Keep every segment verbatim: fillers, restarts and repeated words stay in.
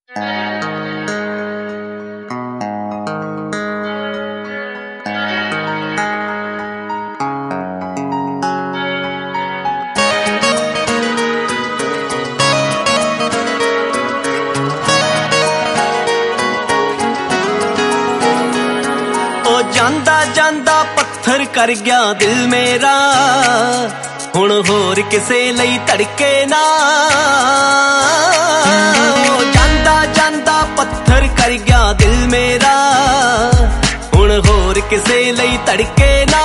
ਜਾਂਦਾ ਜਾਂਦਾ ਪੱਥਰ ਕਰ ਗਿਆ ਦਿਲ ਮੇਰਾ, ਹੁਣ ਹੋਰ ਕਿਸੇ ਲਈ ਧੜਕੇ ਨਾ। ਜਾਂਦਾ ਜਾਂਦਾ ਪੱਥਰ ਕਰ ਗਿਆ ਦਿਲ ਮੇਰਾ, ਹੁਣ ਹੋਰ ਕਿਸੇ ਲਈ ਧੜਕੇ ਨਾ।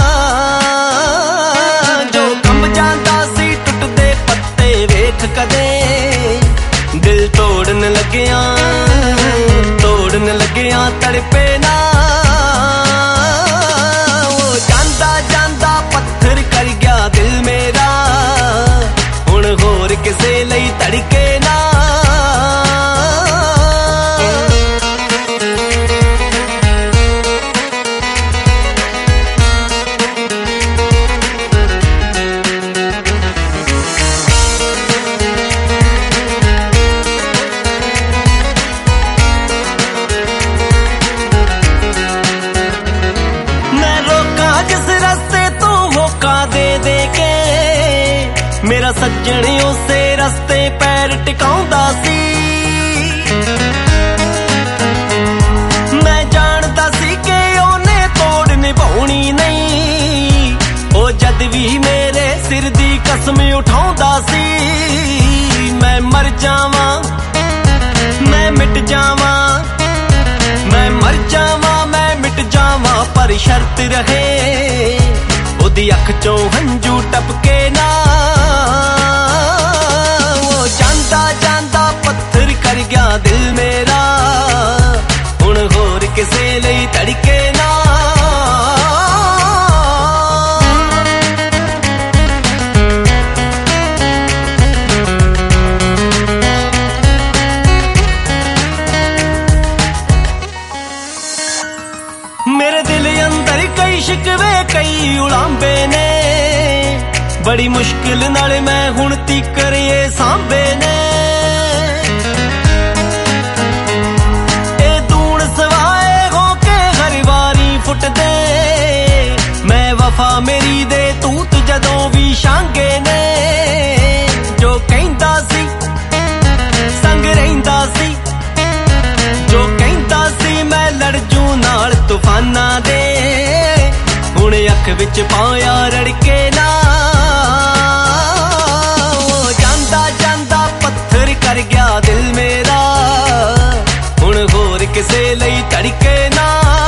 ਜੋ ਕੰਬ ਜਾਂਦਾ ਸੀ ਟੁੱਟਦੇ ਪੱਤੇ ਵੇਖ ਕਦੇ, ਦਿਲ ਤੋੜਨ ਲੱਗਿਆ ਤੋੜਨ ਲੱਗਿਆ ਤੜਪੇ ਨਾ। ਕਿਸੇ ਲਈ ਧੜਕੇ ਨਾ। ਮੈਂ ਰੋਕਾਂ ਜਿਸ ਰਸਤੇ ਤੋਂ ਮੌਕਾ ਦੇ ਦੇ ਕੇ, ਮੇਰਾ ਸੱਜਣ ਉਸੇ ਰਸਤੇ ਪੈਰ ਟਿਕਾਉਂਦਾ ਸੀ। ਮੈਂ ਜਾਣਦਾ ਸੀ ਕਿ ਉਹਨੇ ਤੋੜ ਨਿਭਾਉਣੀ ਨਹੀਂ, ਉਹ ਜਦ ਵੀ ਮੇਰੇ ਸਿਰ ਦੀ ਕਸਮ ਉਠਾਉਂਦਾ ਸੀ। ਮੈਂ ਮਰ ਜਾਵਾਂ ਮੈਂ ਮਿਟ ਜਾਵਾਂ, ਮੈਂ ਮਰ ਜਾਵਾਂ ਮੈਂ ਮਿਟ ਜਾਵਾਂ, ਪਰ ਸ਼ਰਤ ਰਹੇ ਉਹਦੀ ਅੱਖ ਚੋਂ ਹੰਝੂ ਟਪਕੇ ਨਾ। ਜਾਂਦਾ ਜਾਂਦਾ ਪੱਥਰ ਕਰ ਗਿਆ ਦਿਲ ਮੇਰਾ, ਹੁਣ ਹੋਰ ਕਿਸੇ ਲਈ ਧੜਕੇ ਨਾ। ਮੇਰੇ ਦਿਲ ਅੰਦਰ ਕਈ ਸ਼ਿਕਵੇ ਕਈ ਉਲਾਂਬੇ ਨੇ, ਬੜੀ ਮੁਸ਼ਕਿਲ ਨਾਲ ਮੈਂ ਹੁਣ ਤੀਕਰ ਇਹ ਸਾਂਭੇ ਨੇ। ਇਹ ਦੂਣ ਸਵਾਏ ਹੋ ਕੇ ਹਰ ਵਾਰੀ ਫੁੱਟਦੇ, ਮੈਂ ਵਫਾ ਮੇਰੀ ਦੇ ਤੂਤ ਜਦੋਂ ਵੀ ਛਾਂਗੇ ਨੇ। ਜੋ ਕਹਿੰਦਾ ਸੀ ਸੰਗ ਰਹਿੰਦਾ ਸੀ, ਜੋ ਕਹਿੰਦਾ ਸੀ ਮੈਂ ਲੜ ਜੂ ਨਾਲ ਤੂਫਾਨਾਂ ਦੇ, ਹੁਣ ਅੱਖ ਵਿੱਚ ਪਾਇਆ ਰੜਕੇ ਨਾ। ਕਰ ਗਿਆ ਦਿਲ ਮੇਰਾ, ਹੁਣ ਹੋਰ ਕਿਸੇ ਲਈ ਧੜਕੇ ਨਾ।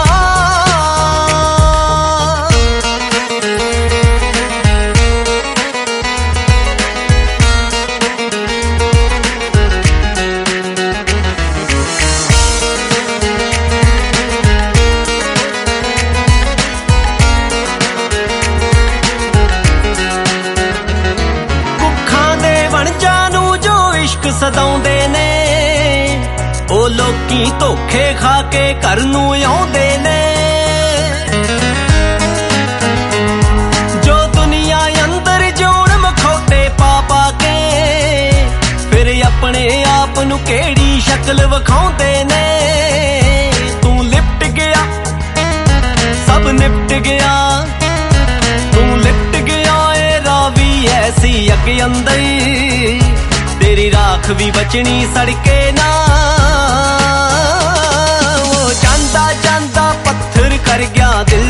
ਸਦਾਉਂਦੇ ਨੇ ਉਹ ਲੋਕੀ, ਧੋਖੇ ਖਾ ਕੇ ਘਰ ਨੂੰ ਆਉਂਦੇ ਨੇ। ਜੋ ਦੁਨੀਆ ਅੰਦਰ ਜੋੜ ਮਖੌਟੇ ਪਾ ਪਾ ਕੇ, ਫਿਰ ਆਪਣੇ ਆਪ ਨੂੰ ਕਿਹੜੀ ਸ਼ਕਲ ਵਿਖਾਉਂਦੇ ਨੇ। ਤੂੰ ਲਿਪਟ ਗਿਆ ਸਭ ਨਿਪਟ ਗਿਆ, ਤੂੰ ਲਿਪਟ ਗਿਆ ਏ ਰਾਵੀ ਐਸੀ ਅੱਗ ਅੰਦਰ, ਤੇਰੀ ਰਾਖ ਵੀ ਬਚਣੀ ਸੜਕੇ ਨਾ। ਉਹ ਜਾਂਦਾ ਜਾਂਦਾ ਪੱਥਰ ਕਰ ਗਿਆ ਦਿਲ